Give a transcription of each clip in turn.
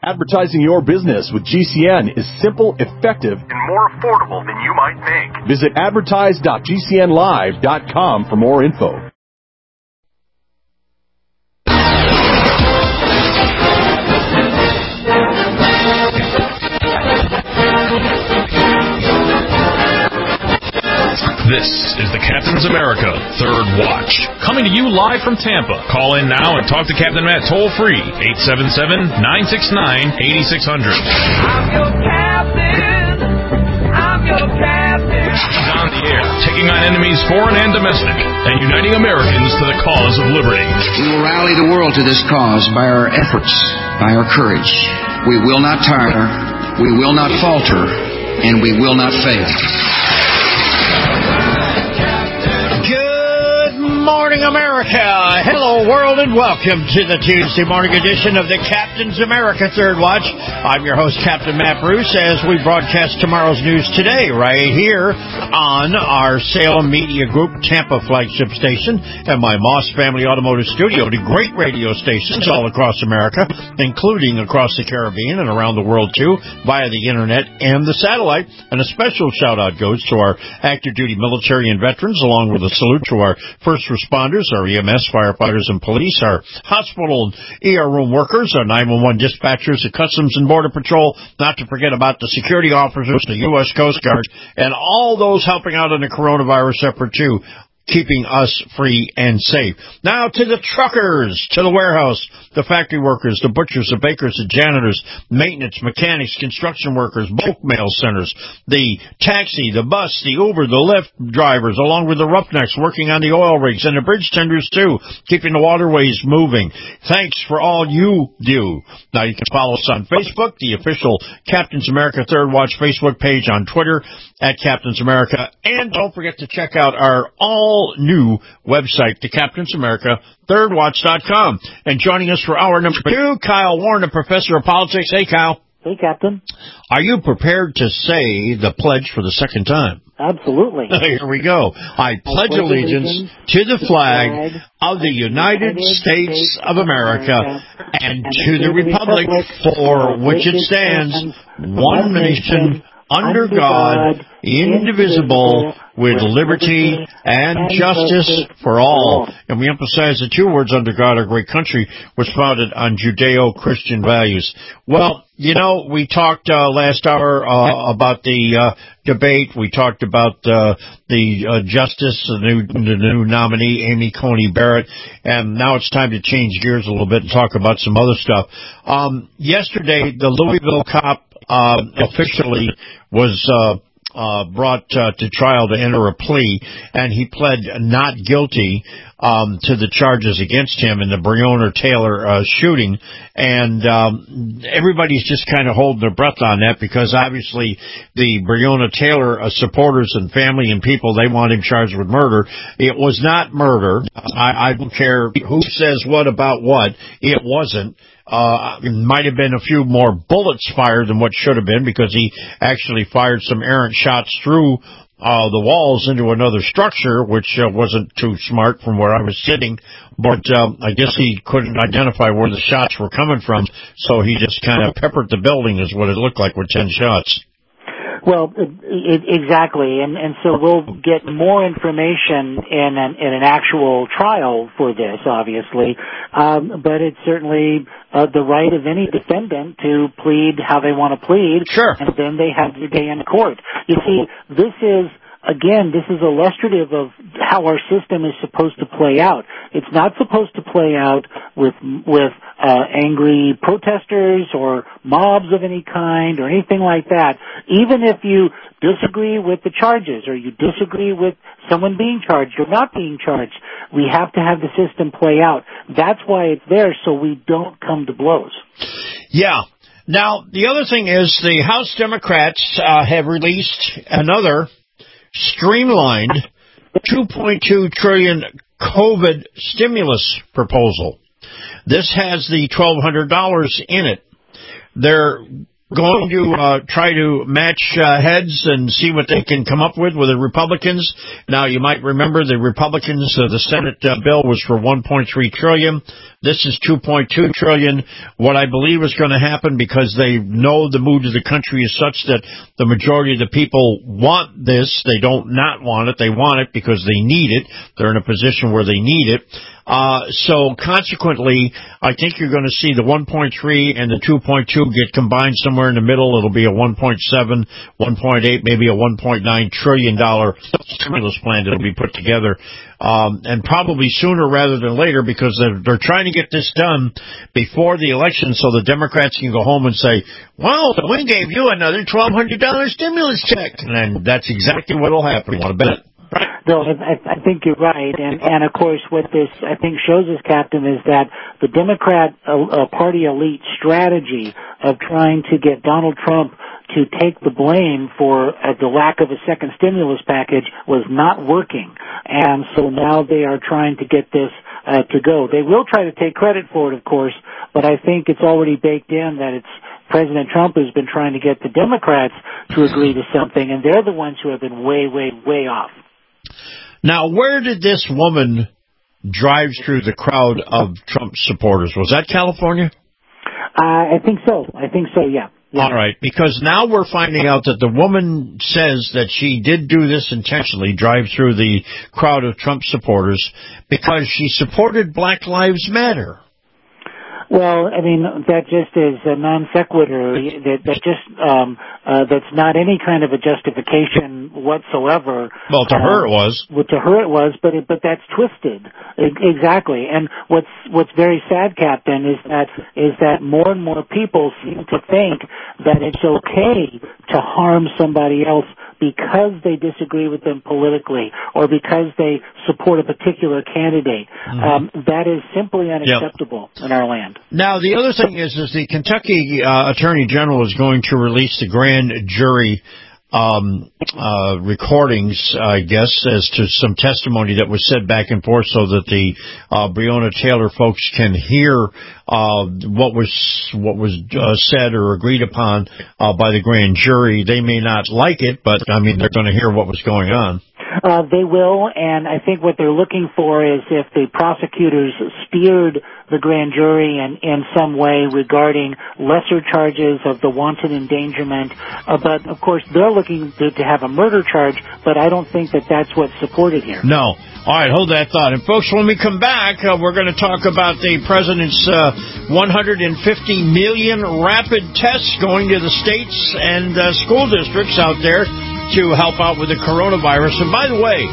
Advertising your business with GCN is simple, effective, and more affordable than you might think. Visit advertise.gcnlive.com for more info. This is the Captain's America Third Watch, coming to you live from Tampa. Call in now and talk to Captain Matt toll-free, 877-969-8600. I'm your captain. I'm your captain. He's on the air, taking on enemies foreign and domestic, and uniting Americans to the cause of liberty. We will rally the world to this cause by our efforts, by our courage. We will not tire, we will not falter, and we will not fail. Morning, America. Hello, world, and welcome to the Tuesday morning edition of the Captain's America Third Watch. I'm your host, Captain Matt Bruce, as we broadcast tomorrow's news today right here on our Salem Media Group Tampa flagship station and my Moss Family Automotive Studio, the great radio stations all across America, including across the Caribbean and around the world, too, via the Internet and the satellite. And a special shout-out goes to our active duty military and veterans, along with a salute to our first responders, our EMS, firefighters, and police, our hospital and ER room workers, our 911 dispatchers, the Customs and Border Patrol, not to forget about the security officers, the U.S. Coast Guard, and all those helping out in the coronavirus effort, too, keeping us free and safe. Now to the truckers, to the warehouse, the factory workers, the butchers, the bakers, the janitors, maintenance, mechanics, construction workers, bulk mail centers, the taxi, the bus, the Uber, the Lyft drivers, along with the roughnecks working on the oil rigs and the bridge tenders too, keeping the waterways moving. Thanks for all you do. Now you can follow us on Facebook, the official Captain's America Third Watch Facebook page, on Twitter at Captain's America, and don't forget to check out our all-new website, the Captain's America ThirdWatch.com. And joining us for hour number 2, Kyle Warren, a professor of politics. Hey, Kyle. Hey, Captain. Are you prepared to say the pledge for the second time? Absolutely. Here we go. I pledge allegiance to the flag of the United States of America and to the republic for which it stands, one nation, under God, indivisible, with liberty and justice for all. And we emphasize the two words, under God, our great country was founded on Judeo-Christian values. Well, you know, we talked last hour about the debate. We talked about the justice, the new nominee, Amy Coney Barrett. And now it's time to change gears a little bit and talk about some other stuff. Yesterday, the Louisville cop officially was brought to trial to enter a plea, and he pled not guilty to the charges against him in the Breonna Taylor shooting. And everybody's just kind of holding their breath on that, because obviously the Breonna Taylor supporters and family and people, they want him charged with murder. It was not murder. I don't care who says what about what. It wasn't. It might have been a few more bullets fired than what should have been, because he actually fired some errant shots through the walls into another structure, which wasn't too smart from where I was sitting. But I guess he couldn't identify where the shots were coming from, so he just kind of peppered the building, is what it looked like, with 10 shots. Well, exactly, and so we'll get more information in an actual trial for this, obviously, but it's certainly the right of any defendant to plead how they want to plead, sure, and then they have their day in court. You see, this is illustrative of how our system is supposed to play out. It's not supposed to play out with angry protesters or mobs of any kind or anything like that. Even if you disagree with the charges or you disagree with someone being charged or not being charged, we have to have the system play out. That's why it's there, so we don't come to blows. Yeah. Now, the other thing is the House Democrats have released another streamlined $2.2 trillion COVID stimulus proposal. This has the $1,200 in it. They're going to try to match heads and see what they can come up with the Republicans. Now, you might remember the Republicans, the Senate bill was for $1.3 trillion. This is $2.2 trillion. What I believe is going to happen, because they know the mood of the country is such that the majority of the people want this. They don't not want it. They want it because they need it. They're in a position where they need it. So consequently, I think you're going to see the 1.3 and the 2.2 get combined somewhere in the middle. It'll be a 1.7, 1.8, maybe a $1.9 trillion stimulus plan that'll be put together. And probably sooner rather than later, because they're trying to get this done before the election so the Democrats can go home and say, well, we gave you another $1,200 stimulus check. And that's exactly what will happen. Want to bet? No, I think you're right, and of course, what this I think shows us, Captain, is that the Democrat Party elite strategy of trying to get Donald Trump to take the blame for the lack of a second stimulus package was not working, and so now they are trying to get this to go. They will try to take credit for it, of course, but I think it's already baked in that it's President Trump who's been trying to get the Democrats to agree to something, and they're the ones who have been way, way, way off. Now, where did this woman drive through the crowd of Trump supporters? Was that California? I think so, yeah. All right, because now we're finding out that the woman says that she did do this intentionally, drive through the crowd of Trump supporters, because she supported Black Lives Matter. Well, I mean, that just is a non sequitur. That's not any kind of a justification whatsoever. Well, to her it was. Well, to her it was, but that's twisted. Exactly. And what's very sad, Captain, is that more and more people seem to think that it's okay to harm somebody else because they disagree with them politically or because they support a particular candidate. That is simply unacceptable in our land. Now, the other thing is the Kentucky Attorney General is going to release the grand jury recordings, I guess, as to some testimony that was said back and forth so that the Breonna Taylor folks can hear what was said or agreed upon by the grand jury. They may not like it, but, I mean, they're going to hear what was going on. They will, and I think what they're looking for is if the prosecutors steered the grand jury in some way regarding lesser charges of the wanton endangerment. But, of course, they're looking to have a murder charge, but I don't think that that's what's supported here. No. All right, hold that thought. And, folks, when we come back, we're going to talk about the president's 150 million rapid tests going to the states and school districts out there to help out with the coronavirus. And by the way,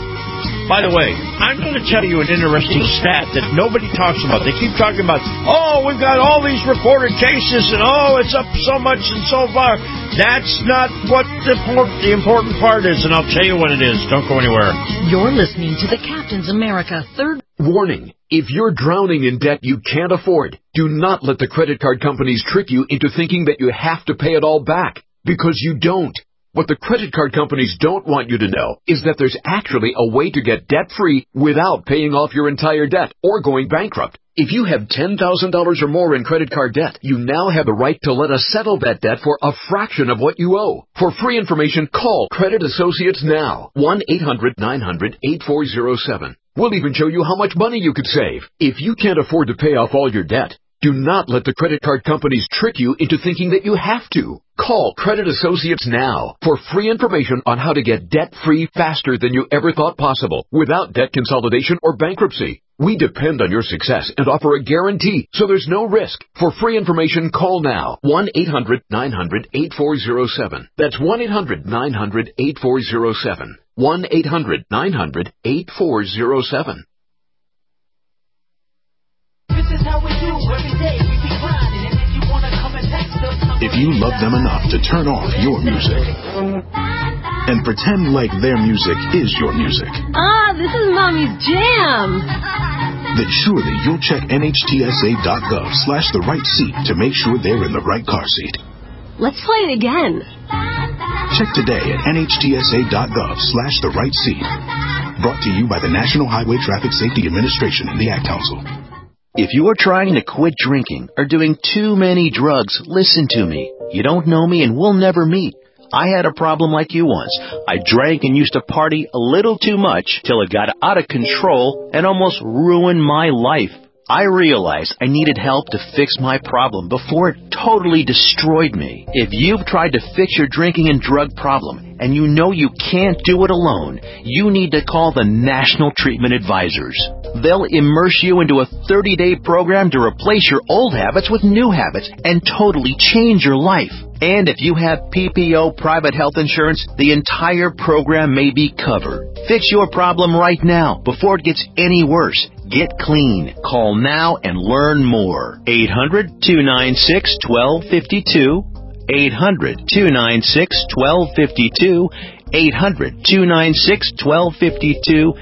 I'm going to tell you an interesting stat that nobody talks about. They keep talking about, we've got all these reported cases, and it's up so much and so far. That's not what the important part is, and I'll tell you what it is. Don't go anywhere. You're listening to the Captain's America Third. Warning, if you're drowning in debt you can't afford, do not let the credit card companies trick you into thinking that you have to pay it all back, because you don't. What the credit card companies don't want you to know is that there's actually a way to get debt-free without paying off your entire debt or going bankrupt. If you have $10,000 or more in credit card debt, you now have the right to let us settle that debt for a fraction of what you owe. For free information, call Credit Associates now. 1-800-900-8407. We'll even show you how much money you could save. If you can't afford to pay off all your debt, do not let the credit card companies trick you into thinking that you have to. Call Credit Associates now for free information on how to get debt-free faster than you ever thought possible without debt consolidation or bankruptcy. We depend on your success and offer a guarantee, so there's no risk. For free information, call now. 1-800-900-8407. That's 1-800-900-8407. 1-800-900-8407. If you love them enough to turn off your music and pretend like their music is your music, this is Mommy's jam, then surely you'll check NHTSA.gov/the right seat to make sure they're in the right car seat. Let's play it again. Check today at NHTSA.gov/the right seat. Brought to you by the National Highway Traffic Safety Administration and the Ad Council. If you are trying to quit drinking or doing too many drugs, listen to me. You don't know me and we'll never meet. I had a problem like you once. I drank and used to party a little too much till it got out of control and almost ruined my life. I realized I needed help to fix my problem before it totally destroyed me. If you've tried to fix your drinking and drug problem and you know you can't do it alone, you need to call the National Treatment Advisors. They'll immerse you into a 30-day program to replace your old habits with new habits and totally change your life. And if you have PPO private health insurance, the entire program may be covered. Fix your problem right now before it gets any worse. Get clean. Call now and learn more. 800-296-1252. 800-296-1252. 800-296-1252.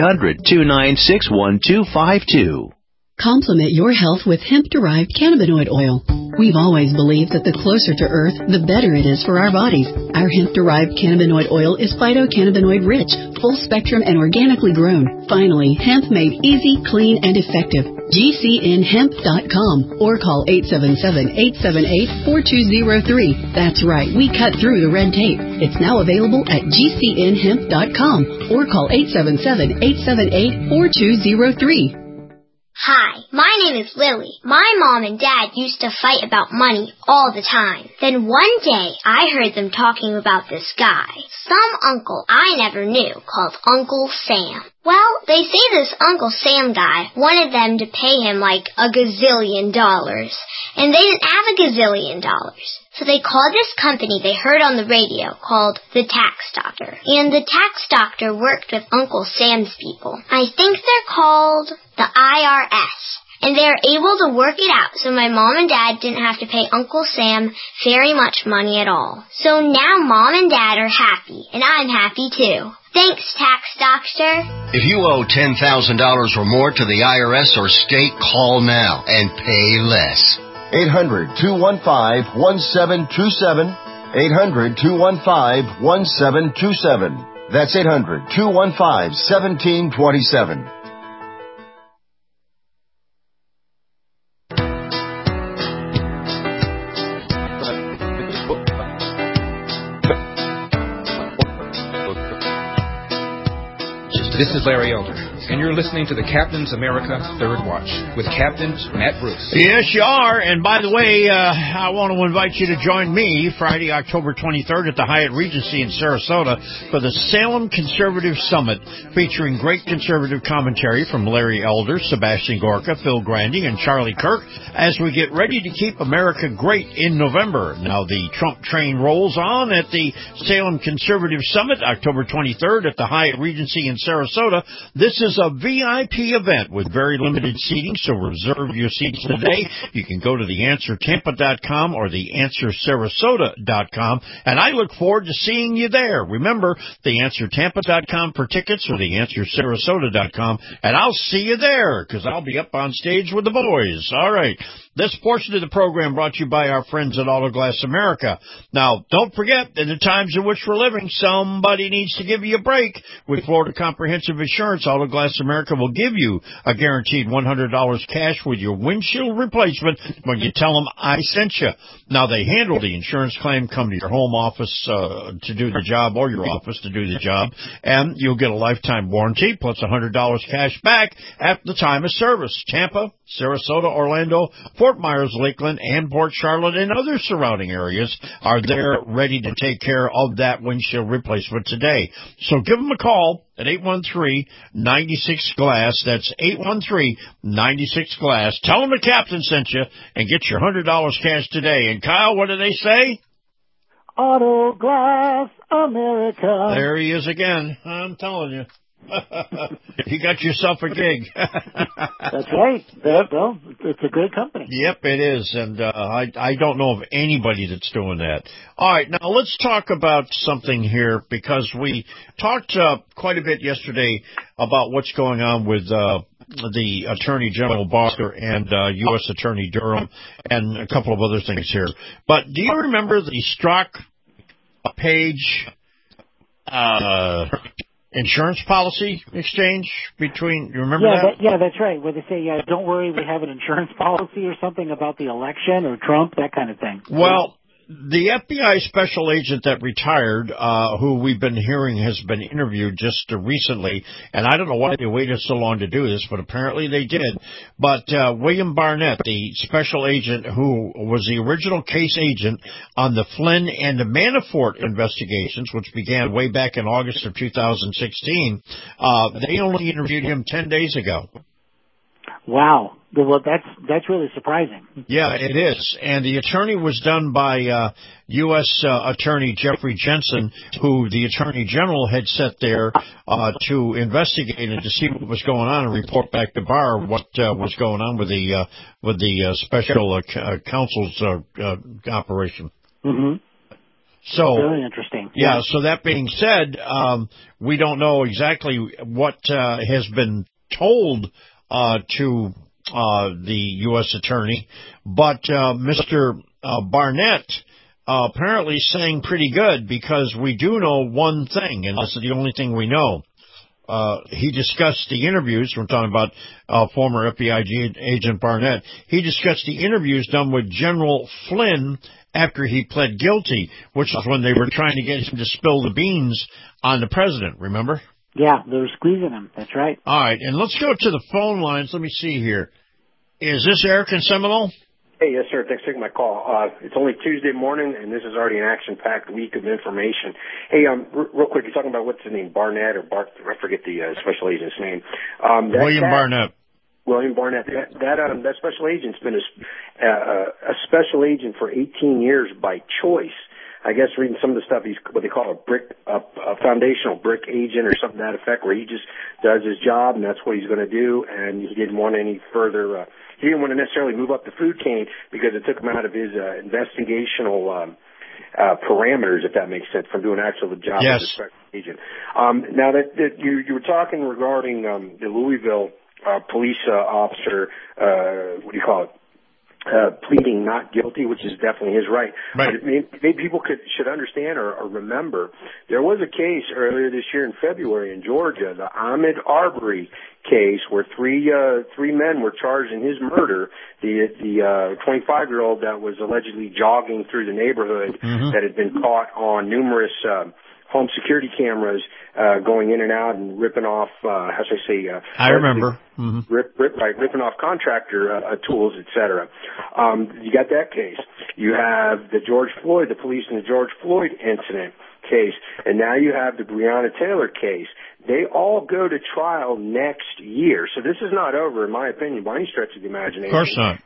800-296-1252. Complement your health with hemp-derived cannabinoid oil. We've always believed that the closer to Earth, the better it is for our bodies. Our hemp-derived cannabinoid oil is phytocannabinoid-rich, full-spectrum, and organically grown. Finally, hemp made easy, clean, and effective. GCNhemp.com or call 877-878-4203. That's right, we cut through the red tape. It's now available at GCNhemp.com or call 877-878-4203. Hi, my name is Lily. My mom and dad used to fight about money all the time. Then one day, I heard them talking about this guy, some uncle I never knew, called Uncle Sam. Well, they say this Uncle Sam guy wanted them to pay him like $1 gazillion, and they didn't have $1 gazillion. So they called this company they heard on the radio called the Tax Doctor. And the Tax Doctor worked with Uncle Sam's people. I think they're called the IRS. And they were able to work it out so my mom and dad didn't have to pay Uncle Sam very much money at all. So now mom and dad are happy, and I'm happy too. Thanks, Tax Doctor. If you owe $10,000 or more to the IRS or state, call now and pay less. 800-215-1727. 800-215-1727. That's 800-215-1727. This is Larry Elder, and you're listening to the Captain's America Third Watch with Captain Matt Bruce. Yes, you are. And by the way, I want to invite you to join me Friday, October 23rd at the Hyatt Regency in Sarasota for the Salem Conservative Summit, featuring great conservative commentary from Larry Elder, Sebastian Gorka, Phil Grandy, and Charlie Kirk as we get ready to keep America great in November. Now, the Trump train rolls on at the Salem Conservative Summit, October 23rd at the Hyatt Regency in Sarasota. This is a VIP event with very limited seating, so reserve your seats today. You can go to theanswertampa.com or theanswersarasota.com, and I look forward to seeing you there. Remember, theanswertampa.com for tickets or theanswersarasota.com, and I'll see you there because I'll be up on stage with the boys. All right. This portion of the program brought to you by our friends at Autoglass America. Now, don't forget, in the times in which we're living, somebody needs to give you a break. With Florida Comprehensive Insurance, Autoglass America will give you a guaranteed $100 cash with your windshield replacement when you tell them I sent you. Now, they handle the insurance claim, come to your home office to do the job or your office to do the job, and you'll get a lifetime warranty plus $100 cash back at the time of service. Tampa, Sarasota, Orlando, Fort Myers, Lakeland, and Port Charlotte and other surrounding areas are there ready to take care of that windshield replacement today. So give them a call at 813-96-GLASS. That's 813-96-GLASS. Tell them the captain sent you and get your $100 cash today. And Kyle, what do they say? Autoglass America. There he is again. I'm telling you. You got yourself a gig. That's right. Well, it's a great company. Yep, it is. And I don't know of anybody that's doing that. All right, now let's talk about something here because we talked quite a bit yesterday about what's going on with the Attorney General Barker and U.S. Attorney Durham and a couple of other things here. But do you remember the Strzok Page insurance policy exchange between, you remember that? Yeah, that's right, where they say, don't worry, we have an insurance policy or something about the election or Trump, that kind of thing. Well, the FBI special agent that retired, who we've been hearing has been interviewed just recently, and I don't know why they waited so long to do this, but apparently they did. But William Barnett, the special agent who was the original case agent on the Flynn and the Manafort investigations, which began way back in August of 2016, they only interviewed him 10 days ago. Wow. Well, that's really surprising. Yeah, it is. And the attorney was done by U.S. Attorney Jeffrey Jensen, who the Attorney General had set there to investigate and to see what was going on and report back to Barr what was going on with the special counsel's operation. Mm-hmm. So really interesting. Yeah. So that being said, we don't know exactly what has been told to the U.S. Attorney, but Mr. Barnett apparently sang pretty good, because we do know one thing, and this is the only thing we know. He discussed the interviews. We're talking about former FBI agent Barnett. He discussed the interviews done with General Flynn after he pled guilty, which was when they were trying to get him to spill the beans on the president, remember? Yeah, they were squeezing him. That's right. All right, and let's go to the phone lines. Let me see here. Is this Eric in Seminole? Hey, yes, sir. Thanks for taking my call. It's only Tuesday morning, and this is already an action-packed week of information. Hey, real quick, you're talking about what's the name, Barnett or Bart? I forget the special agent's name. William Barnett. William Barnett. That special agent's been a special agent for 18 years by choice. I guess reading some of the stuff, he's what they call a foundational brick agent or something to that effect, where he just does his job and that's what he's going to do, and he didn't want any further. He didn't want to necessarily move up the food chain because it took him out of his investigational parameters, if that makes sense, from doing actual job as a special agent. Now that you were talking regarding the Louisville police officer, what do you call it? Pleading not guilty, which is definitely his right. But maybe people should understand or remember, there was a case earlier this year in February in Georgia, the Ahmaud Arbery case, where three men were charged in his murder. The 25-year-old that was allegedly jogging through the neighborhood that had been caught on numerous home security cameras going in and out and ripping off, how should I say? I remember. Ripping off contractor tools, etc. You got that case. You have the police in the George Floyd incident case, and now you have the Breonna Taylor case. They all go to trial next year. So this is not over, in my opinion, by any stretch of the imagination. Of course not.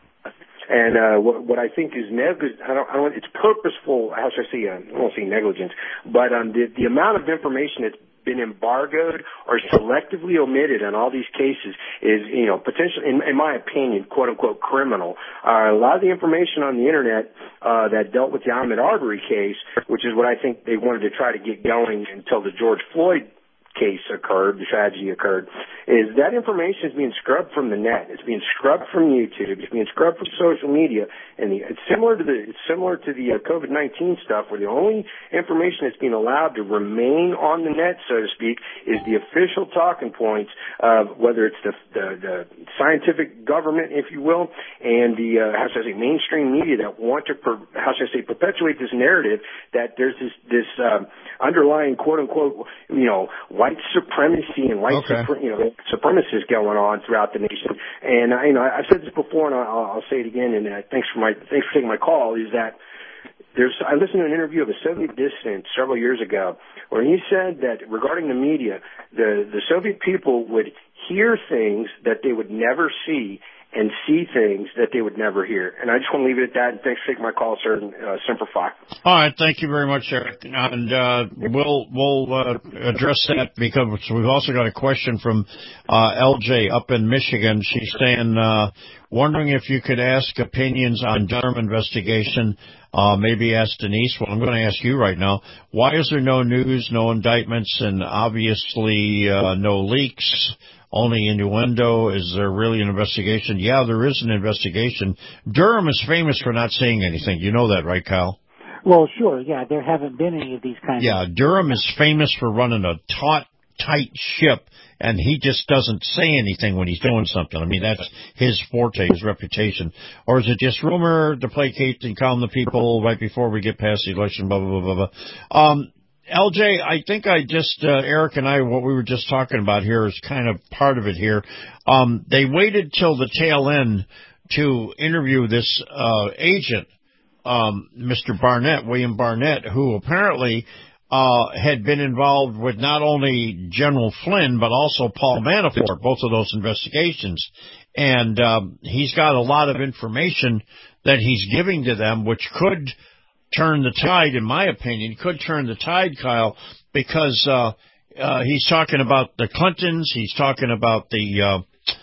And what I think is it's purposeful. How should I say? I won't say negligence, but the amount of information that's been embargoed or selectively omitted on all these cases is, potentially, in my opinion, quote unquote, criminal. A lot of the information on the internet that dealt with the Ahmaud Arbery case, which is what I think they wanted to try to get going until the George Floyd case occurred, the tragedy occurred, is that information is being scrubbed from the net. It's being scrubbed from YouTube. It's being scrubbed from social media, and it's similar to the COVID-19 stuff, where the only information that's being allowed to remain on the net, so to speak, is the official talking points of whether it's the scientific government, if you will, and the mainstream media that want to perpetuate this narrative that there's this underlying quote unquote white supremacy and supremacists going on throughout the nation. And I've said this before, and I'll say it again. And thanks for taking my call. Is that I listened to an interview of a Soviet dissident several years ago, where he said that regarding the media, the Soviet people would hear things that they would never see and see things that they would never hear. And I just want to leave it at that. And thanks for taking my call, sir. Semper Fi. All right. Thank you very much, Eric. And we'll address that, because we've also got a question from LJ up in Michigan. She's saying, wondering if you could ask opinions on Durham investigation. Maybe ask Denise. Well, I'm going to ask you right now. Why is there no news, no indictments, and obviously no leaks? Only innuendo? Is there really an investigation? Yeah, there is an investigation. Durham is famous for not saying anything. You know that, right, Kyle? Well, sure, yeah. There haven't been any of these kinds of... Yeah, Durham is famous for running a taut, tight ship, and he just doesn't say anything when he's doing something. I mean, that's his forte, his reputation. Or is it just rumor to placate and calm the people right before we get past the election, blah, blah, blah, blah, blah. LJ, I think Eric and I, what we were just talking about here is kind of part of it here. They waited till the tail end to interview this agent, Mr. Barnett, William Barnett, who apparently had been involved with not only General Flynn, but also Paul Manafort, both of those investigations. And he's got a lot of information that he's giving to them, which could turn the tide, in my opinion, could turn the tide, Kyle, because he's talking about the Clintons, he's talking about the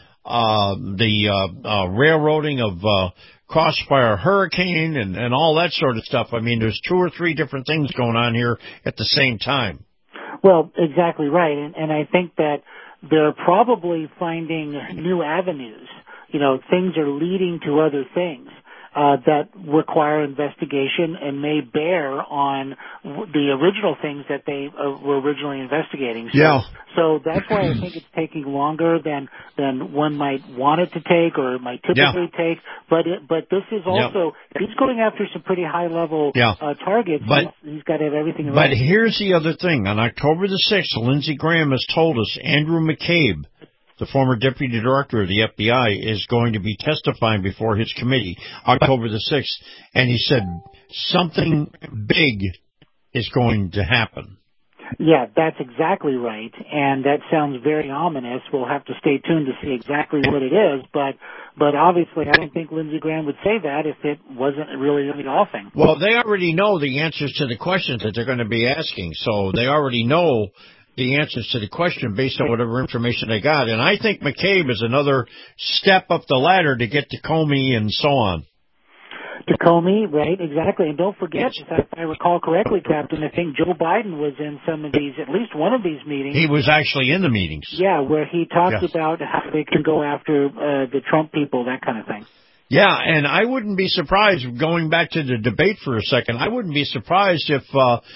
railroading of Crossfire Hurricane and all that sort of stuff. I mean, there's 2 or 3 different things going on here at the same time. Well, exactly right. And I think that they're probably finding new avenues. You know, things are leading to other things that require investigation and may bear on the original things that they were originally investigating. So that's why I think it's taking longer than one might want it to take or might typically take. But this is also he's going after some pretty high level targets. But he's got to have everything right. But here's the other thing: on October the 6th, Lindsey Graham has told us Andrew McCabe, the former deputy director of the FBI, is going to be testifying before his committee October the 6th, and he said something big is going to happen. Yeah, that's exactly right, and that sounds very ominous. We'll have to stay tuned to see exactly what it is, but obviously I don't think Lindsey Graham would say that if it wasn't really in the offing. Well, they already know the answers to the questions that they're going to be asking, so they already know the answers to the question based on whatever information they got. And I think McCabe is another step up the ladder to get to Comey and so on. To Comey, right, exactly. And don't forget, if I recall correctly, Captain, I think Joe Biden was in some of these, at least one of these meetings. He was actually in the meetings. Yeah, where he talked about how they can go after the Trump people, that kind of thing. Yeah, and I wouldn't be surprised, going back to the debate for a second, I wouldn't be surprised if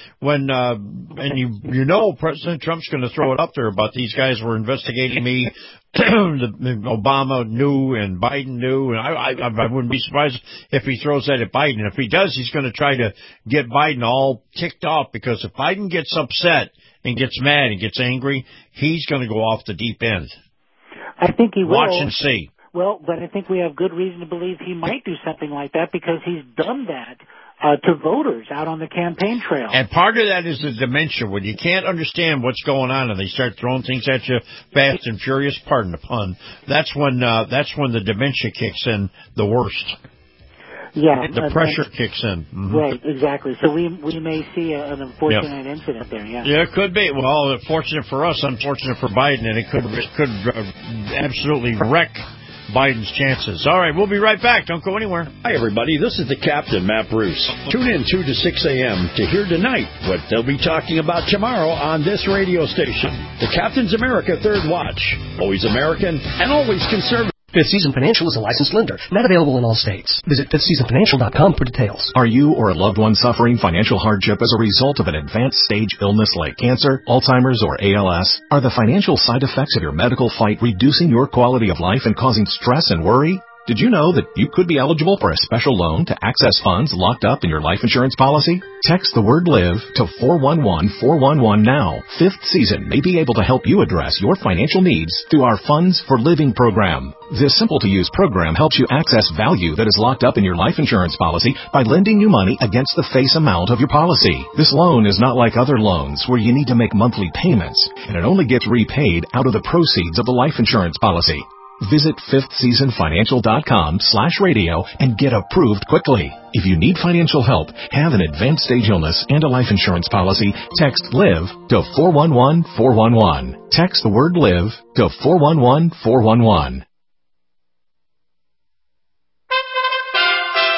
and you know President Trump's going to throw it up there about these guys were investigating me, Obama knew and Biden knew, and I wouldn't be surprised if he throws that at Biden. If he does, he's going to try to get Biden all ticked off, because if Biden gets upset and gets mad and gets angry, he's going to go off the deep end. I think he will. Watch and see. Well, but I think we have good reason to believe he might do something like that, because he's done that to voters out on the campaign trail. And part of that is the dementia, when you can't understand what's going on and they start throwing things at you fast and furious, pardon the pun. That's when the dementia kicks in the worst. Yeah, the pressure kicks in. Mm-hmm. Right, exactly. So we may see an unfortunate incident there. Yeah, it could be. Well, fortunate for us, unfortunate for Biden, and it could absolutely wreck Biden's chances. All right, we'll be right back. Don't go anywhere. Hi, everybody. This is the Captain, Matt Bruce. Tune in 2 to 6 a.m. to hear tonight what they'll be talking about tomorrow on this radio station. The Captain's America Third Watch. Always American and always conservative. Fifth Season Financial is a licensed lender, not available in all states. Visit fifthseasonfinancial.com for details. Are you or a loved one suffering financial hardship as a result of an advanced stage illness like cancer, Alzheimer's, or ALS? Are the financial side effects of your medical fight reducing your quality of life and causing stress and worry? Did you know that you could be eligible for a special loan to access funds locked up in your life insurance policy? Text the word LIVE to 411-411 now. Fifth Season may be able to help you address your financial needs through our Funds for Living program. This simple-to-use program helps you access value that is locked up in your life insurance policy by lending you money against the face amount of your policy. This loan is not like other loans where you need to make monthly payments, and it only gets repaid out of the proceeds of the life insurance policy. Visit fifthseasonfinancial.com/radio and get approved quickly. If you need financial help, have an advanced stage illness and a life insurance policy, text LIVE to 411-411. Text the word LIVE to 411-411.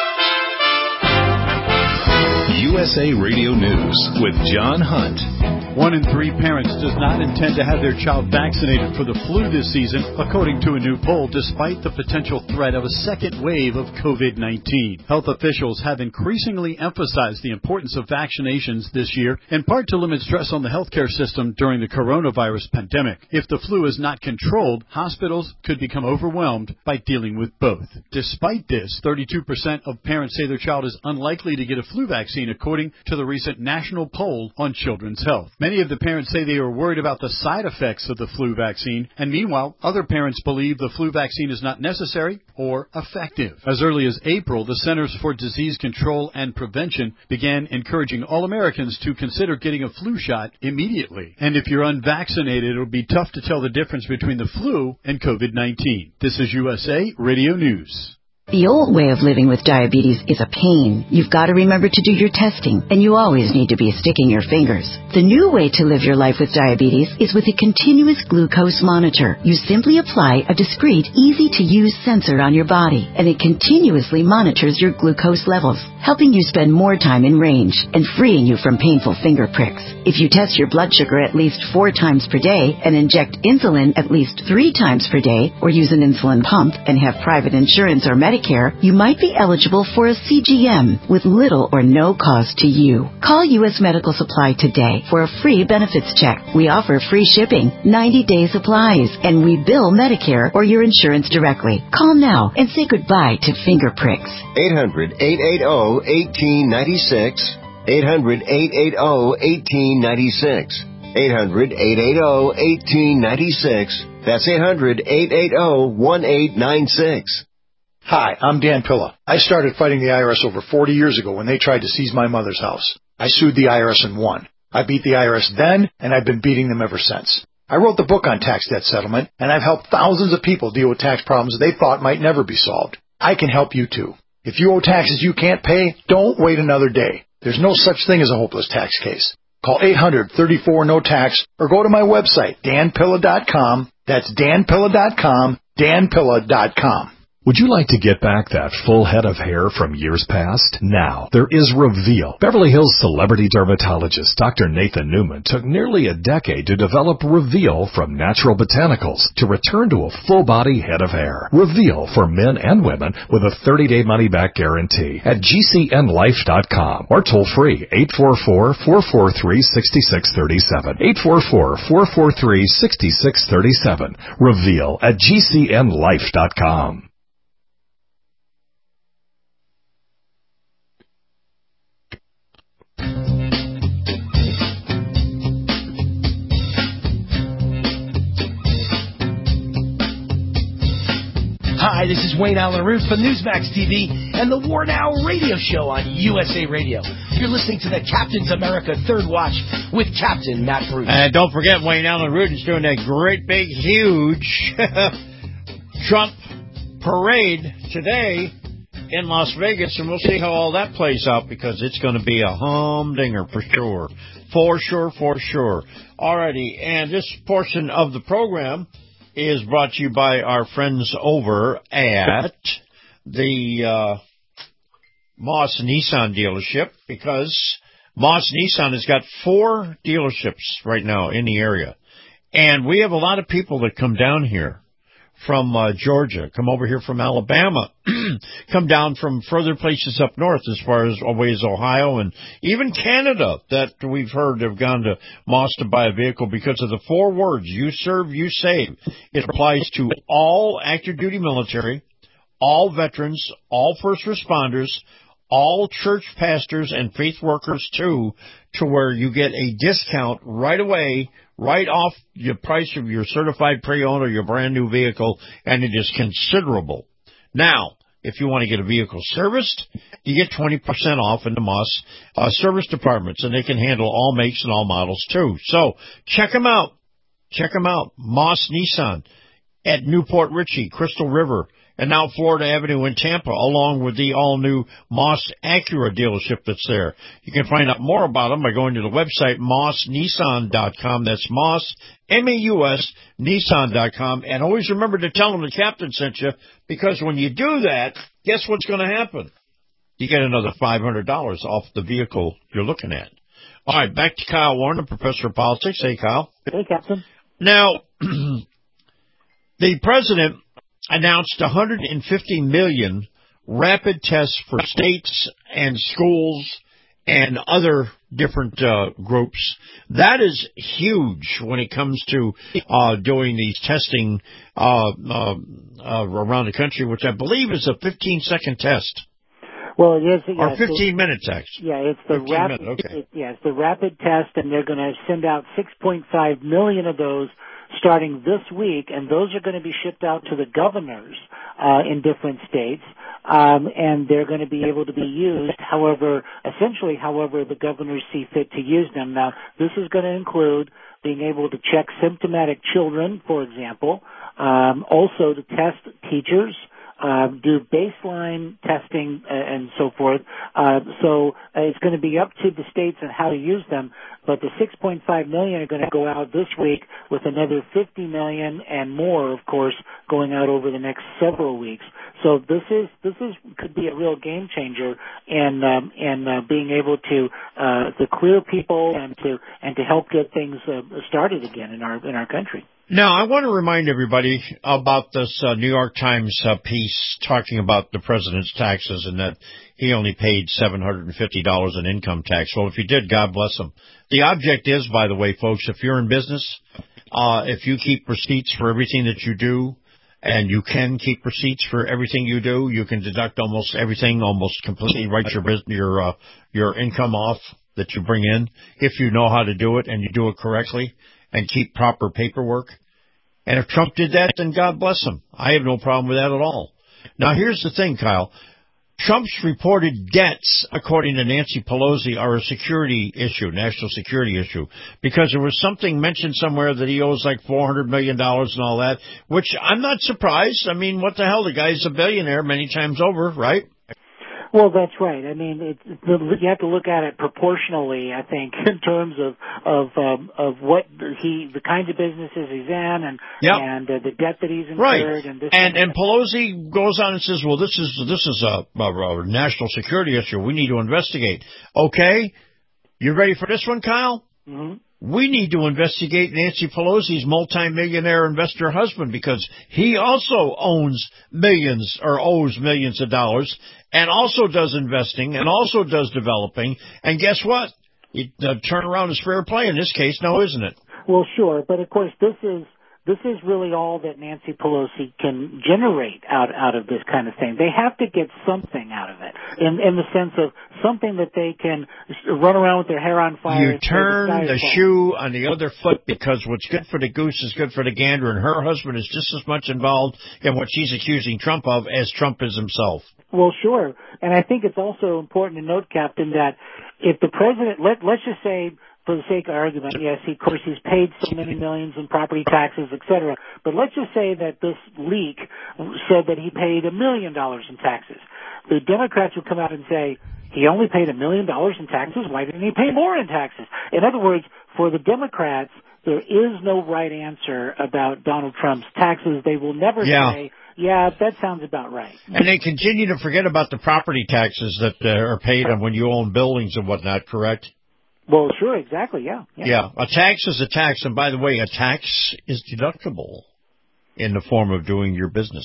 USA Radio News with John Hunt. 1 in 3 parents does not intend to have their child vaccinated for the flu this season, according to a new poll, despite the potential threat of a second wave of COVID-19. Health officials have increasingly emphasized the importance of vaccinations this year, in part to limit stress on the healthcare system during the coronavirus pandemic. If the flu is not controlled, hospitals could become overwhelmed by dealing with both. Despite this, 32% of parents say their child is unlikely to get a flu vaccine, according to the recent national poll on children's health. Many of the parents say they are worried about the side effects of the flu vaccine, and meanwhile, other parents believe the flu vaccine is not necessary or effective. As early as April, the Centers for Disease Control and Prevention began encouraging all Americans to consider getting a flu shot immediately. And if you're unvaccinated, it'll be tough to tell the difference between the flu and COVID-19. This is USA Radio News. The old way of living with diabetes is a pain. You've got to remember to do your testing, and you always need to be sticking your fingers. The new way to live your life with diabetes is with a continuous glucose monitor. You simply apply a discreet, easy-to-use sensor on your body, and it continuously monitors your glucose levels, helping you spend more time in range and freeing you from painful finger pricks. If you test your blood sugar at least 4 times per day and inject insulin at least 3 times per day, or use an insulin pump and have private insurance or Medicare, you might be eligible for a CGM with little or no cost to you. Call U.S. Medical Supply today for a free benefits check. We offer free shipping, 90-day supplies, and we bill Medicare or your insurance directly. Call now and say goodbye to finger pricks. 800-880-1896. 800-880-1896. 800-880-1896. That's 800-880-1896. Hi, I'm Dan Pilla. I started fighting the IRS over 40 years ago when they tried to seize my mother's house. I sued the IRS and won. I beat the IRS then, and I've been beating them ever since. I wrote the book on tax debt settlement, and I've helped thousands of people deal with tax problems they thought might never be solved. I can help you too. If you owe taxes you can't pay, don't wait another day. There's no such thing as a hopeless tax case. Call 800-34-NO-TAX or go to my website, danpilla.com. That's danpilla.com, danpilla.com. Would you like to get back that full head of hair from years past? Now, there is Reveal. Beverly Hills celebrity dermatologist Dr. Nathan Newman took nearly a decade to develop Reveal from natural botanicals to return to a full-body head of hair. Reveal for men and women with a 30-day money-back guarantee at GCNlife.com or toll free 844-443-6637. 844-443-6637. Reveal at GCNlife.com. Hi, this is Wayne Allen Root for Newsmax TV and the War Now radio show on USA Radio. You're listening to the Captain's America Third Watch with Captain Matt Bruce. And don't forget, Wayne Allen Root is doing that great big, huge Trump parade today in Las Vegas, and we'll see how all that plays out because it's going to be a humdinger for sure. For sure. Alrighty, and this portion of the program is brought to you by our friends over at the Moss Nissan dealership, because Moss Nissan has got 4 dealerships right now in the area. And we have a lot of people that come down here from Georgia, come over here from Alabama, come down from further places up north as far as away as Ohio and even Canada that we've heard have gone to Moss to buy a vehicle because of the 4 words, you serve, you save. It applies to all active duty military, all veterans, all first responders, all church pastors and faith workers too, to where you get a discount right away, right off the price of your certified pre-owned or your brand new vehicle, and it is considerable. Now, if you want to get a vehicle serviced, you get 20% off in the Moss service departments, and they can handle all makes and all models too. So check them out. Moss Nissan at Newport Richey, Crystal River, and now Florida Avenue in Tampa, along with the all-new Moss Acura dealership that's there. You can find out more about them by going to the website mossnissan.com. That's Moss, M-A-U-S, Nissan.com. And always remember to tell them the captain sent you, because when you do that, guess what's going to happen? You get another $500 off the vehicle you're looking at. All right, back to Kyle Warner, Professor of Politics. Hey, Kyle. Hey, Captain. Now, the president announced 150 million rapid tests for states and schools and other different groups. That is huge when it comes to doing these testing around the country, which I believe is a 15-second test. Well, it is. Or 15-minute test. Yeah, it's the rapid. Okay. It's the rapid test, and they're going to send out 6.5 million of those starting this week, and those are going to be shipped out to the governors in different states, and they're going to be able to be used however the governors see fit to use them. Now, this is going to include being able to check symptomatic children, for example, also to test teachers, do baseline testing and so forth. So it's going to be up to the states and how to use them. But the 6.5 million are going to go out this week, with another 50 million and more, of course, going out over the next several weeks. So this could be a real game changer in being able to clear people and to help get things started again in our country. Now, I want to remind everybody about this New York Times piece talking about the president's taxes and that he only paid $750 in income tax. Well, if he did, God bless him. The object is, by the way, folks, if you're in business, if you keep receipts for everything that you do, and you can keep receipts for everything you do, you can deduct almost everything, almost completely write your income off that you bring in, if you know how to do it and you do it correctly and keep proper paperwork. And if Trump did that, then God bless him. I have no problem with that at all. Now, here's the thing, Kyle. Trump's reported debts, according to Nancy Pelosi, are a security issue, national security issue, because there was something mentioned somewhere that he owes like $400 million and all that, which I'm not surprised. I mean, what the hell? The guy's a billionaire many times over, right? Well, that's right. I mean, you have to look at it proportionally, I think, in terms of what the kinds of businesses he's in and the debt that he's incurred. Right. And Pelosi goes on and says, well, this is a national security issue. We need to investigate. Okay. You ready for this one, Kyle? Mm-hmm. We need to investigate Nancy Pelosi's multimillionaire investor husband, because he also owes millions of dollars and also does investing and also does developing. And guess what? Turnaround is fair play in this case, now, isn't it? Well, sure. But, of course, this is really all that Nancy Pelosi can generate out of this kind of thing. They have to get something out of it, in the sense of something that they can run around with their hair on fire. You turn the shoe on the other foot, because what's good for the goose is good for the gander, and her husband is just as much involved in what she's accusing Trump of as Trump is himself. Well, sure. And I think it's also important to note, Captain, that if the president, let's just say, for the sake of argument, yes, of course, he's paid so many millions in property taxes, et cetera. But let's just say that this leak said that he paid $1 million in taxes. The Democrats would come out and say, he only paid $1 million in taxes. Why didn't he pay more in taxes? In other words, for the Democrats, there is no right answer about Donald Trump's taxes. They will never say, yeah, that sounds about right. And they continue to forget about the property taxes that are paid on when you own buildings and whatnot, correct? Well, sure, exactly, yeah. Yeah, a tax is a tax, and by the way, a tax is deductible in the form of doing your business.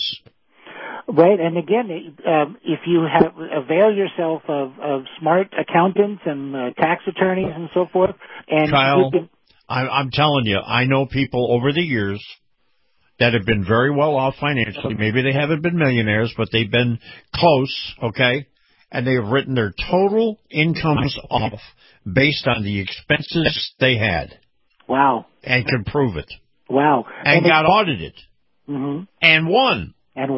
Right, and again, if you avail yourself of smart accountants and tax attorneys and so forth, and Kyle, I'm telling you, I know people over the years that have been very well off financially. Maybe they haven't been millionaires, but they've been close, okay? And they have written their total incomes off based on the expenses they had. Wow. And could prove it. Wow. And got audited. Mm-hmm. And won.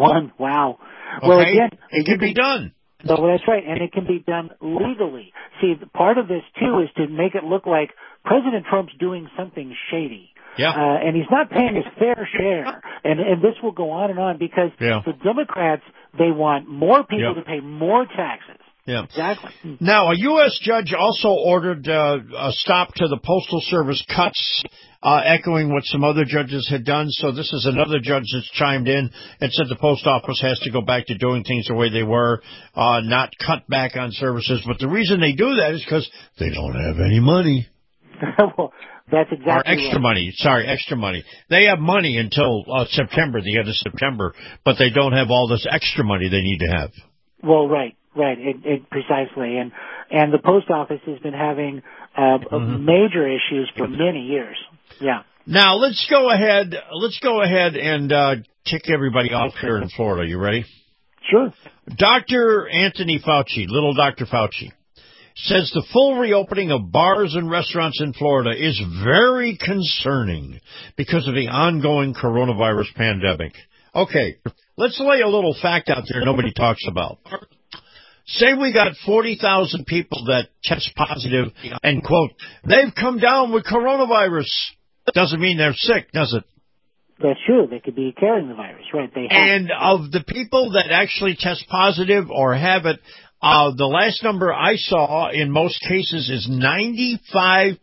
Wow. Okay? Well, again, it can be done. No, that's right, and it can be done legally. See, part of this, too, is to make it look like President Trump's doing something shady. Yeah. And he's not paying his fair share. And this will go on, because the Democrats, they want more people to pay more taxes. Yeah. Exactly. Now, a U.S. judge also ordered a stop to the Postal Service cuts echoing what some other judges had done. So this is another judge that's chimed in and said the post office has to go back to doing things the way they were, not cut back on services. But the reason they do that is because they don't have any money. Well, that's exactly or extra money. Sorry, extra money. They have money until September, the end of September, but they don't have all this extra money they need to have. Well, right, precisely, and the post office has been having major issues for many years. Yeah. Now let's go ahead and kick everybody off here in Florida. You ready? Sure. Dr. Anthony Fauci, little Dr. Fauci, says the full reopening of bars and restaurants in Florida is very concerning because of the ongoing coronavirus pandemic. Okay, let's lay a little fact out there nobody talks about. Say we got 40,000 people that test positive and, quote, they've come down with coronavirus. Doesn't mean they're sick, does it? That's true. They could be carrying the virus, right? And of the people that actually test positive or have it, the last number I saw in most cases is 95%.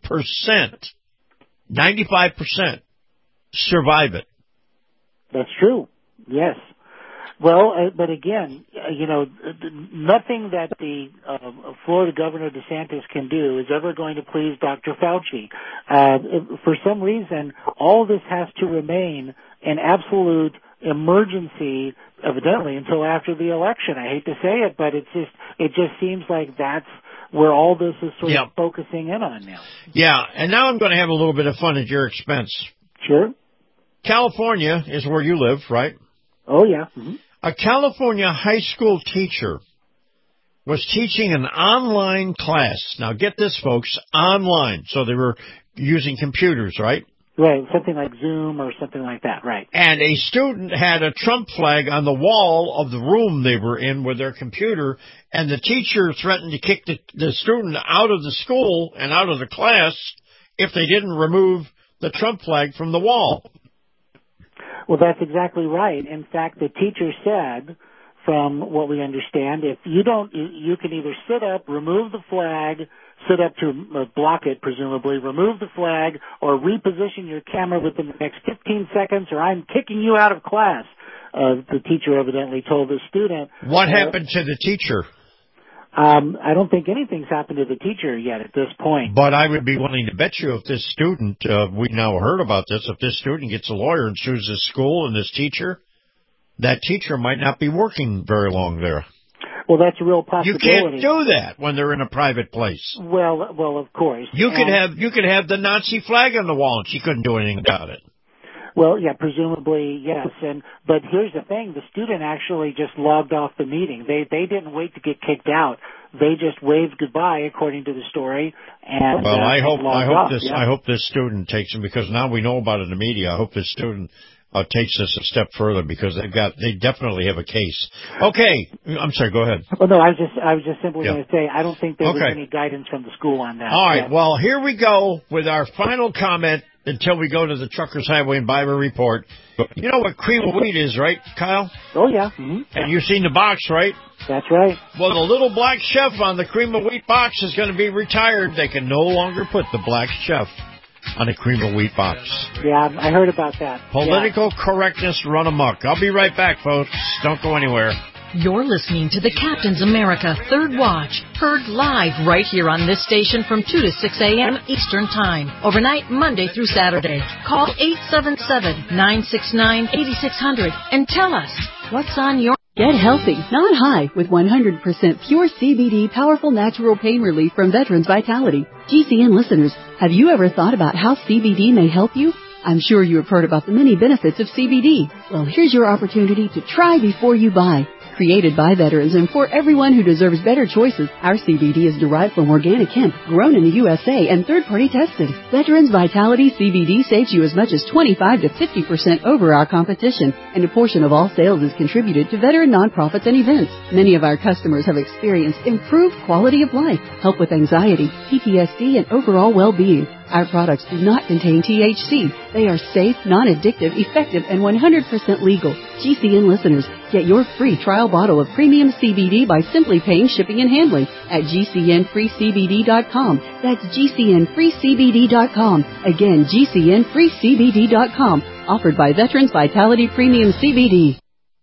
95% survive it. That's true. Yes. Well, but again, nothing that the Florida Governor DeSantis can do is ever going to please Dr. Fauci. For some reason, all this has to remain an absolute emergency, evidently, until after the election. I hate to say it, but it just seems like that's where all this is sort of focusing in on now. Yeah, and now I'm going to have a little bit of fun at your expense. Sure. California is where you live, right? Oh, yeah. Mm-hmm. A California high school teacher was teaching an online class. Now, get this, folks, online. So they were using computers, right? Right, something like Zoom or something like that, right. And a student had a Trump flag on the wall of the room they were in with their computer, and the teacher threatened to kick the student out of the school and out of the class if they didn't remove the Trump flag from the wall. Well, that's exactly right. In fact, the teacher said, from what we understand, if you don't, you can either sit up, remove the flag, sit up to block it, presumably, remove the flag, or reposition your camera within the next 15 seconds, or I'm kicking you out of class. The teacher evidently told the student. What happened to the teacher? I don't think anything's happened to the teacher yet at this point. But I would be willing to bet you if this student, we now heard about this, if this student gets a lawyer and sues this school and this teacher, that teacher might not be working very long there. Well, that's a real possibility. You can't do that when they're in a private place. Well, of course. You could have the Nazi flag on the wall and she couldn't do anything about it. Well, yeah, presumably, yes. But here's the thing. The student actually just logged off the meeting. They didn't wait to get kicked out. They just waved goodbye, according to the story. And, well, I hope this student takes him, because now we know about it in the media. I hope this student takes this a step further, because they definitely have a case. Okay. I'm sorry, go ahead. Well, no, I was just simply going to say, I don't think there was any guidance from the school on that. All right. Well, here we go with our final comment until we go to the Truckers Highway and Byway Report. You know what cream of wheat is, right, Kyle? Oh, yeah. Mm-hmm. And you've seen the box, right? That's right. Well, the little black chef on the cream of wheat box is going to be retired. They can no longer put the black chef on a cream of wheat box. Yeah, I heard about that. Political correctness run amok. I'll be right back, folks. Don't go anywhere. You're listening to the Captain's America Third Watch, heard live right here on this station from 2 to 6 a.m. Eastern Time, overnight Monday through Saturday. Call 877-969-8600 and tell us what's on your... Get healthy, not high, with 100% pure CBD powerful natural pain relief from Veterans Vitality. GCN listeners, have you ever thought about how CBD may help you? I'm sure you have heard about the many benefits of CBD. Well, here's your opportunity to try before you buy. Created by veterans and for everyone who deserves better choices, our CBD is derived from organic hemp, grown in the USA and third-party tested. Veterans Vitality CBD saves you as much as 25 to 50% over our competition, and a portion of all sales is contributed to veteran nonprofits and events. Many of our customers have experienced improved quality of life, help with anxiety, PTSD, and overall well-being. Our products do not contain THC. They are safe, non-addictive, effective, and 100% legal. GCN listeners, get your free trial bottle of premium CBD by simply paying shipping and handling at GCNFreeCBD.com. That's GCNFreeCBD.com. Again, GCNFreeCBD.com. Offered by Veterans Vitality Premium CBD.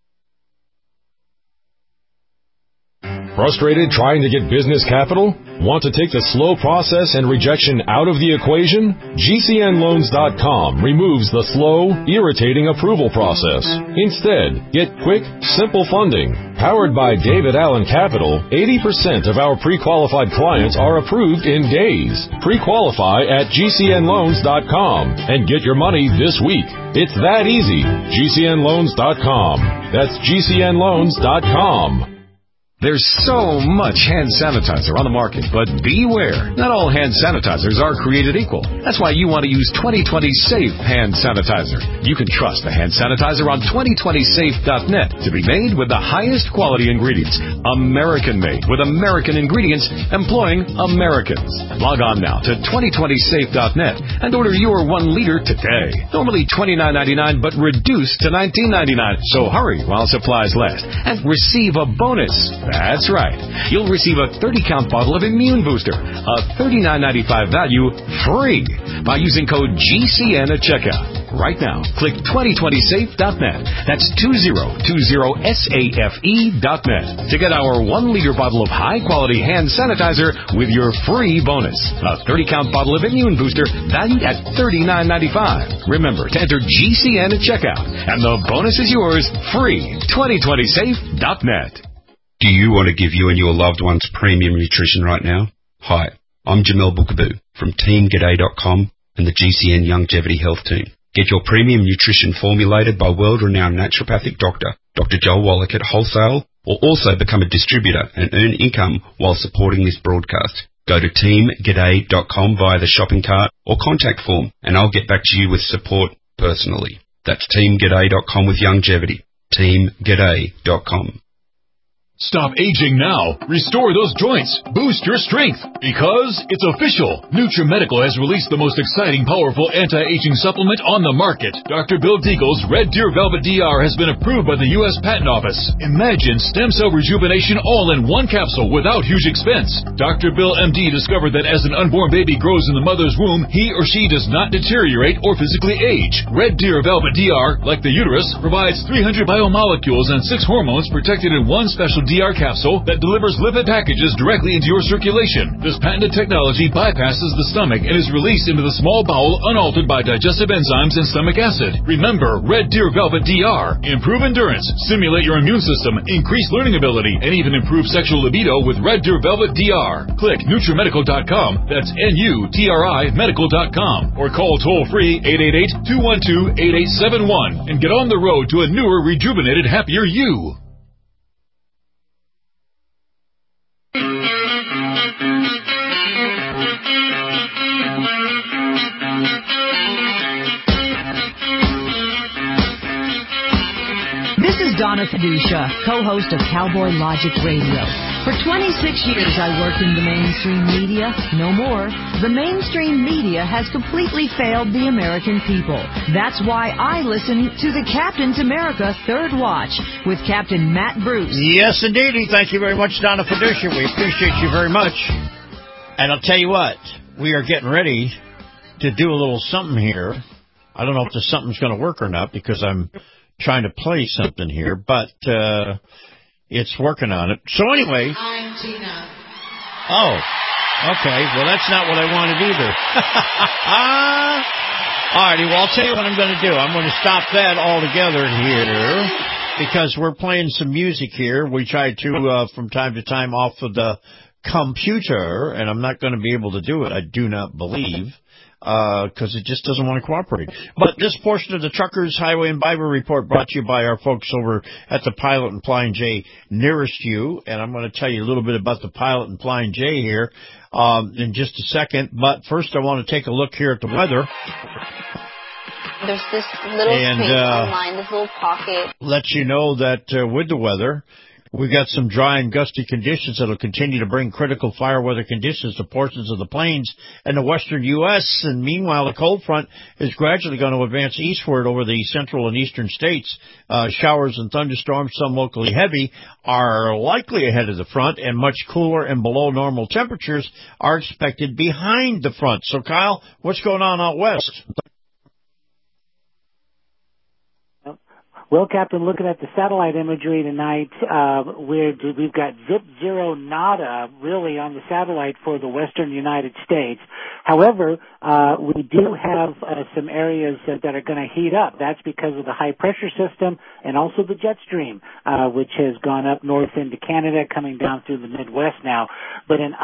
Frustrated trying to get business capital? Want to take the slow process and rejection out of the equation? GCNLoans.com removes the slow, irritating approval process. Instead, get quick, simple funding. Powered by David Allen Capital, 80% of our pre-qualified clients are approved in days. Pre-qualify at GCNLoans.com and get your money this week. It's that easy. GCNLoans.com. That's GCNLoans.com. There's so much hand sanitizer on the market, but beware. Not all hand sanitizers are created equal. That's why you want to use 2020 Safe Hand Sanitizer. You can trust the hand sanitizer on 2020safe.net to be made with the highest quality ingredients. American-made with American ingredients employing Americans. Log on now to 2020safe.net and order your 1 liter today. Normally $29.99, but reduced to $19.99. So hurry while supplies last and receive a bonus. That's right. You'll receive a 30-count bottle of Immune Booster, a $39.95 value, free by using code GCN at checkout. Right now, click 2020safe.net. That's 2020safe.net to get our 1-liter bottle of high-quality hand sanitizer with your free bonus. A 30-count bottle of Immune Booster valued at $39.95. Remember to enter GCN at checkout, and the bonus is yours free. 2020safe.net. Do you want to give you and your loved ones premium nutrition right now? Hi, I'm Jamel Bookaboo from TeamGaday.com and the GCN Longevity Health Team. Get your premium nutrition formulated by world-renowned naturopathic doctor, Dr. Joel Wallach at Wholesale, or also become a distributor and earn income while supporting this broadcast. Go to TeamGaday.com via the shopping cart or contact form, and I'll get back to you with support personally. That's TeamGaday.com with longevity. TeamGaday.com. Stop aging now. Restore those joints. Boost your strength. Because it's official. NutriMedical has released the most exciting, powerful anti-aging supplement on the market. Dr. Bill Deagle's Red Deer Velvet DR has been approved by the U.S. Patent Office. Imagine stem cell rejuvenation all in one capsule without huge expense. Dr. Bill MD discovered that as an unborn baby grows in the mother's womb, he or she does not deteriorate or physically age. Red Deer Velvet DR, like the uterus, provides 300 biomolecules and 6 hormones protected in one special DR capsule that delivers lipid packages directly into your circulation. This patented technology bypasses the stomach and is released into the small bowel unaltered by digestive enzymes and stomach acid. Remember, Red Deer Velvet DR. Improve endurance, stimulate your immune system, increase learning ability, and even improve sexual libido with Red Deer Velvet DR. Click NutriMedical.com, that's NUTRI Medical.com, or call toll-free 888-212-8871 and get on the road to a newer, rejuvenated, happier you. This is Donna Fiducia, co-host of Cowboy Logic Radio. For 26 years I worked in the mainstream media. No more. The mainstream media has completely failed the American people. That's why I listen to the Captain's America Third Watch with Captain Matt Bruce. Yes, indeedy. Thank you very much, Donna Fiducia. We appreciate you very much. And I'll tell you what, we are getting ready to do a little something here. I don't know if this something's going to work or not because I'm trying to play something here, but it's working on it. So anyway. I'm Tina. Oh, okay. Well, that's not what I wanted either. All righty. Well, I'll tell you what I'm going to do. I'm going to stop that altogether here because we're playing some music here. We try to, from time to time, off of the computer, and I'm not going to be able to do it, I do not believe, because it just doesn't want to cooperate. But this portion of the Truckers, Highway, and Bible Report brought to you by our folks over at the Pilot and Flying J nearest you, and I'm going to tell you a little bit about the Pilot and Flying J here in just a second. But first I want to take a look here at the weather. There's this little space online, this little pocket. Let you know that with the weather, We've got some dry and gusty conditions that will continue to bring critical fire weather conditions to portions of the plains and the western U.S. And meanwhile, the cold front is gradually going to advance eastward over the central and eastern states. Showers and thunderstorms, some locally heavy, are likely ahead of the front, and much cooler and below normal temperatures are expected behind the front. So, Kyle, what's going on out west? Well, Captain, looking at the satellite imagery tonight, we've got zip zero nada really on the satellite for the western United States. However, we do have some areas that are going to heat up. That's because of the high pressure system and also the jet stream, which has gone up north into Canada, coming down through the Midwest now. But in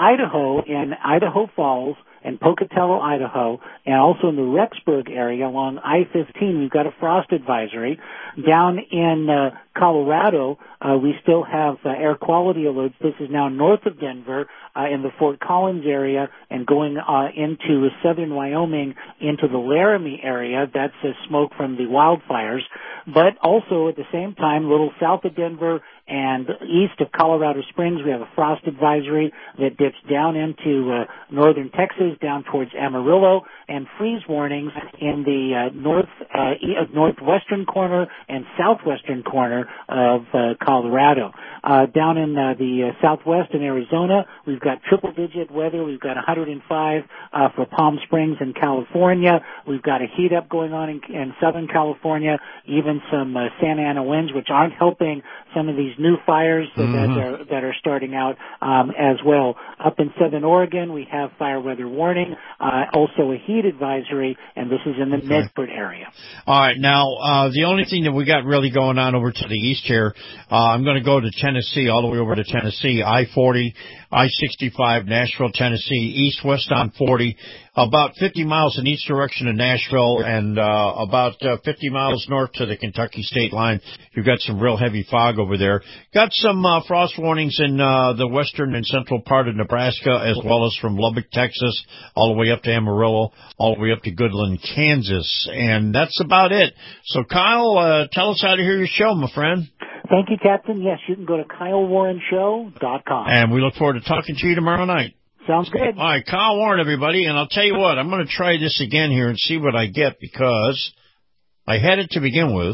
Idaho Falls, and Pocatello, Idaho, and also in the Rexburg area along I-15, we've got a frost advisory. Down in Colorado, we still have air quality alerts. This is now north of Denver, in the Fort Collins area, and going into southern Wyoming, into the Laramie area. That's smoke from the wildfires. But also at the same time, a little south of Denver and east of Colorado Springs, we have a frost advisory that dips down into northern Texas, down towards Amarillo, and freeze warnings in the northwestern corner and southwestern corner of Colorado. Down in the southwest in Arizona, we've got triple-digit weather. We've got 105 for Palm Springs in California. We've got a heat up going on in Southern California, even some Santa Ana winds, which aren't helping some of these new fires that are starting out as well. Up in Southern Oregon, we have fire weather warning, also a heat advisory, and this is in the Medford area. All right, now the only thing that we got really going on over to the east here, I'm going to go to Tennessee, all the way over to Tennessee, I-40, I-65, Nashville, Tennessee, east-west on 40, about 50 miles in each direction of Nashville, and about 50 miles north to the Kentucky state line. You've got some real heavy fog over there. Got some frost warnings in the western and central part of Nebraska, as well as from Lubbock, Texas, all the way up to Amarillo, all the way up to Goodland, Kansas. And that's about it. So, Kyle, tell us how to hear your show, my friend. Thank you, Captain. Yes, you can go to KyleWarrenShow.com. And we look forward to talking to you tomorrow night. Sounds good. All right, Kyle Warren, everybody. And I'll tell you what, I'm going to try this again here and see what I get, because I had it to begin with.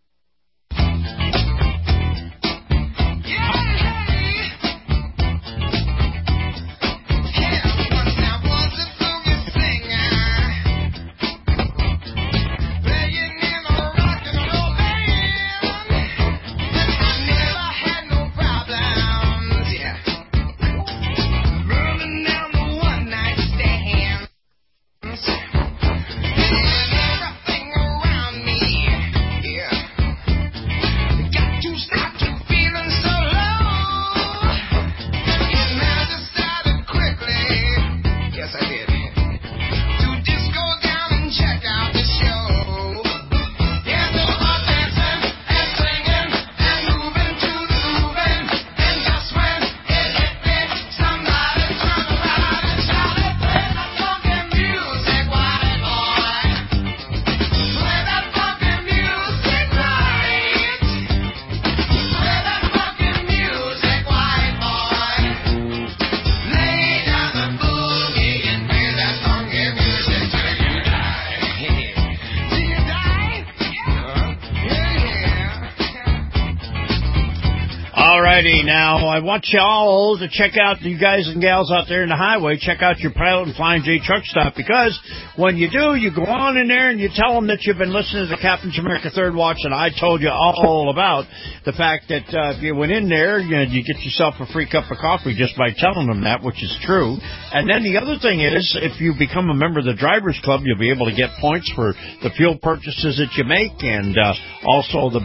Now, I want you all to check out, you guys and gals out there in the highway, check out your Pilot and Flying J truck stop, because when you do, you go on in there and you tell them that you've been listening to the Captain's America Third Watch, and I told you all about the fact that if you went in there, you get yourself a free cup of coffee just by telling them that, which is true. And then the other thing is, if you become a member of the Drivers Club, you'll be able to get points for the fuel purchases that you make, and also the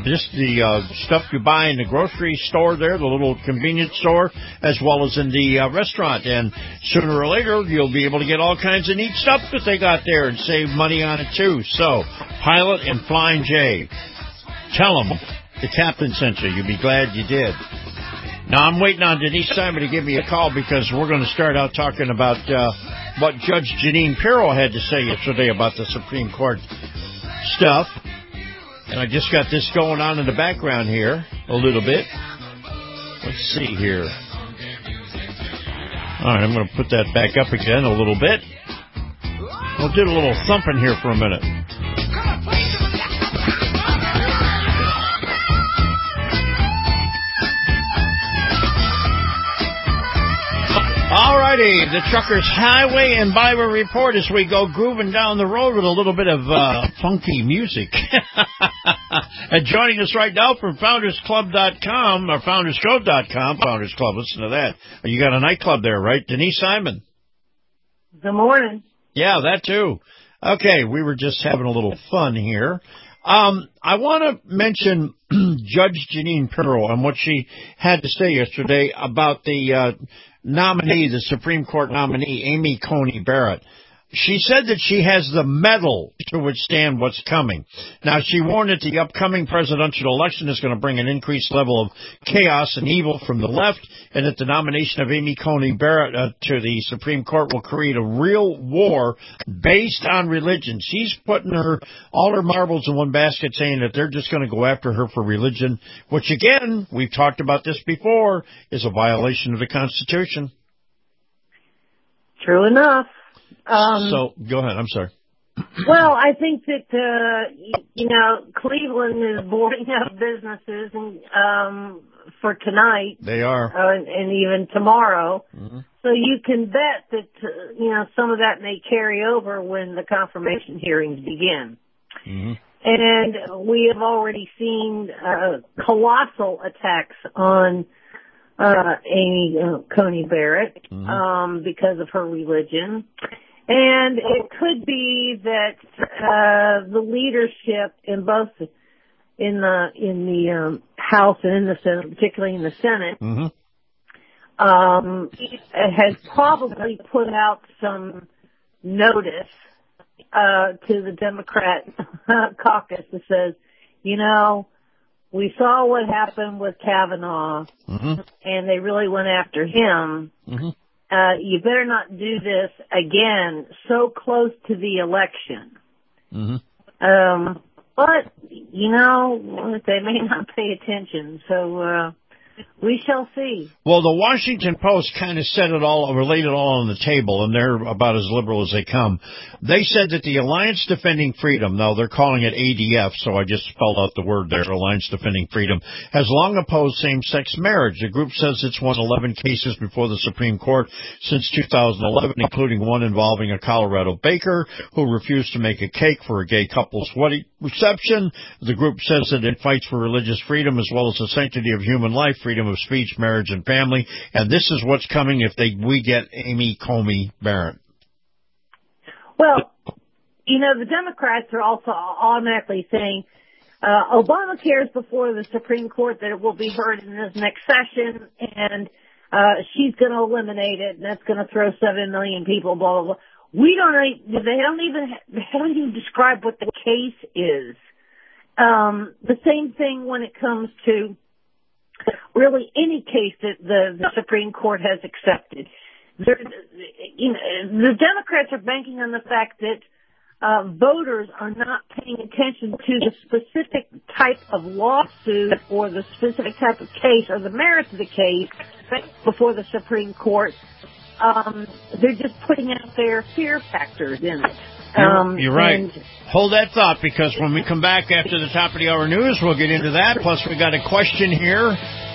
stuff you buy in the grocery store there, the little convenience store, as well as in the restaurant. And sooner or later, you'll be able to get all kinds of neat stuff that they got there and save money on it too. So, Pilot and Flying J, tell them the Captain sent you. You'll be glad you did. Now, I'm waiting on Denise Simon to give me a call, because we're going to start out talking about what Judge Jeanine Pirro had to say yesterday about the Supreme Court stuff. And I just got this going on in the background here a little bit. Let's see here. All right, I'm going to put that back up again a little bit. We'll do a little thumping here for a minute. All righty, the Truckers Highway and Byway Report as we go grooving down the road with a little bit of funky music. And joining us right now from FoundersClub.com or FoundersCode.com, Founders Club, listen to that. You got a nightclub there, right? Denise Simon. Good morning. Yeah, that too. Okay, we were just having a little fun here. I want to mention Judge Jeanine Pirro and what she had to say yesterday about the nominee, the Supreme Court nominee, Amy Coney Barrett. She said that she has the mettle to withstand what's coming. Now, she warned that the upcoming presidential election is going to bring an increased level of chaos and evil from the left, and that the nomination of Amy Coney Barrett to the Supreme Court will create a real war based on religion. She's putting all her marbles in one basket, saying that they're just going to go after her for religion, which, again, we've talked about this before, is a violation of the Constitution. True enough. So, go ahead. I'm sorry. Well, I think that, Cleveland is boarding up businesses for tonight. They are. And even tomorrow. Mm-hmm. So you can bet that, some of that may carry over when the confirmation hearings begin. Mm-hmm. And we have already seen colossal attacks on Amy Coney Barrett because of her religion. And it could be that the leadership in both in the House and in the Senate, particularly in the Senate, has probably put out some notice to the Democrat caucus that says, we saw what happened with Kavanaugh, and they really went after him. You better not do this again so close to the election. But, they may not pay attention, so we shall see. Well, the Washington Post kind of laid it all on the table, and they're about as liberal as they come. They said that the Alliance Defending Freedom, now they're calling it ADF, so I just spelled out the word there, Alliance Defending Freedom, has long opposed same-sex marriage. The group says it's won 11 cases before the Supreme Court since 2011, including one involving a Colorado baker who refused to make a cake for a gay couple's wedding reception. The group says that it fights for religious freedom as well as the sanctity of human life, freedom of speech, marriage, and family. And this is what's coming if we get Amy Coney Barrett. Well, the Democrats are also automatically saying Obamacare is before the Supreme Court, that it will be heard in this next session, and she's going to eliminate it, and that's going to throw 7 million people, blah, blah, blah. They don't even describe what the case is. The same thing when it comes to really any case that the Supreme Court has accepted. The Democrats are banking on the fact that voters are not paying attention to the specific type of lawsuit or the specific type of case or the merits of the case before the Supreme Court. They're just putting out their fear factors in it. You're right. Hold that thought, because when we come back after the top of the hour news, we'll get into that. Plus, we got a question here.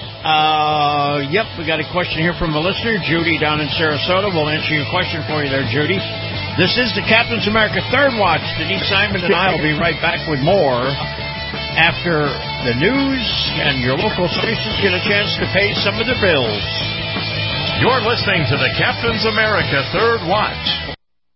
We got a question here from a listener, Judy, down in Sarasota. We'll answer your question for you there, Judy. This is the Captain's America Third Watch. Denise Simon and I will be right back with more after the news and your local stations get a chance to pay some of the bills. You're listening to the Captain's America Third Watch.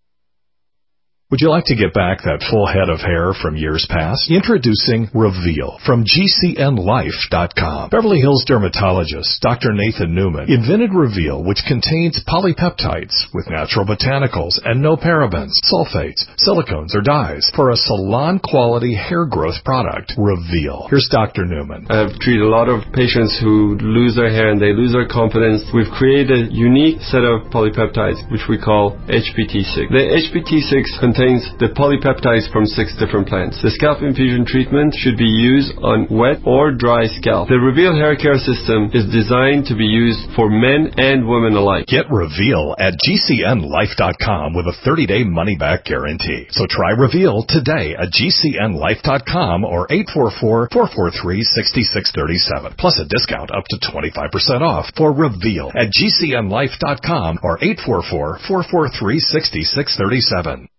Would you like to get back that full head of hair from years past? Introducing Reveal from GCNLife.com. Beverly Hills dermatologist Dr. Nathan Newman invented Reveal, which contains polypeptides with natural botanicals and no parabens, sulfates, silicones, or dyes for a salon-quality hair growth product. Reveal. Here's Dr. Newman. I've treated a lot of patients who lose their hair and they lose their confidence. We've created a unique set of polypeptides, which we call HPT6. The HPT6 contains contains the polypeptides from 6 different plants. The scalp infusion treatment should be used on wet or dry scalp. The Reveal hair care system is designed to be used for men and women alike. Get Reveal at GCNlife.com with a 30-day money-back guarantee. So try Reveal today at GCNlife.com or 844-443-6637. Plus a discount up to 25% off for Reveal at GCNlife.com or 844-443-6637.